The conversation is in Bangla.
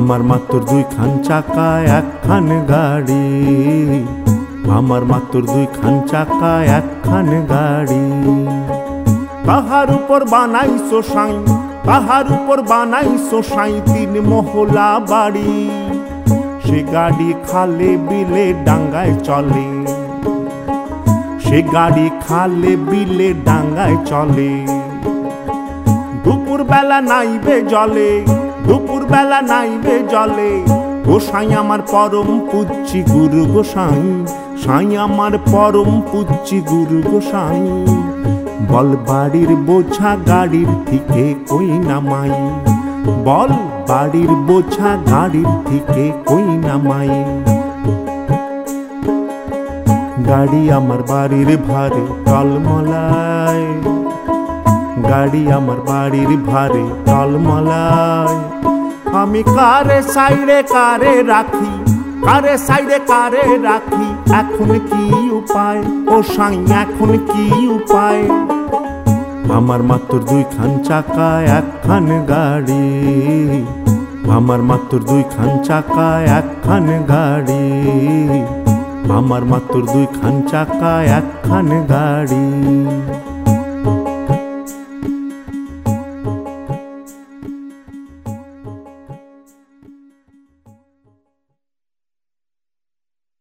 আমার মাত্র দুইখান চাকা একখান গাড়ি, আমার মাত্র দুইখান চাকা একখান গাড়ি। তাহার উপর বানাইছো সাই, তাহার উপর বানাইছো সাই 3 মহলা বাড়ি। সে গাড়ি খালে বিলে ডাঙ্গায় চলে, সে গাড়ি খালে বিলে ডাঙ্গায় চলে। দুপুর বেলা নাইবে জলে, দুপুর বেলা নাইবে জলে। গোসাই আমার পরম পূজ্যি গুরু গোসাই, সাই আমার পরম পূজ্যি গুরু গোসাই। বল বাড়ির বোঝা গাড়ির থেকে কই নামাই, বল বাড়ির বোঝা গাড়ির থেকে কই নামাই। গাড়ি আমার বাড়ির ভারে টলমলায়, গাড়ি আমার বাড়ির ভারে টলমলায়। আমি কারে সাইডে কারে রাখি, কারে সাইডে কারে রাখি। এখন কি উপায় ও সাই, এখন কি উপায়। আমার মাত্র দুইখান চাকা একখান গাড়ি, আমার মাত্র দুইখান চাকা একখান গাড়ি, আমার মাত্র দুইখান চাকা একখান গাড়ি।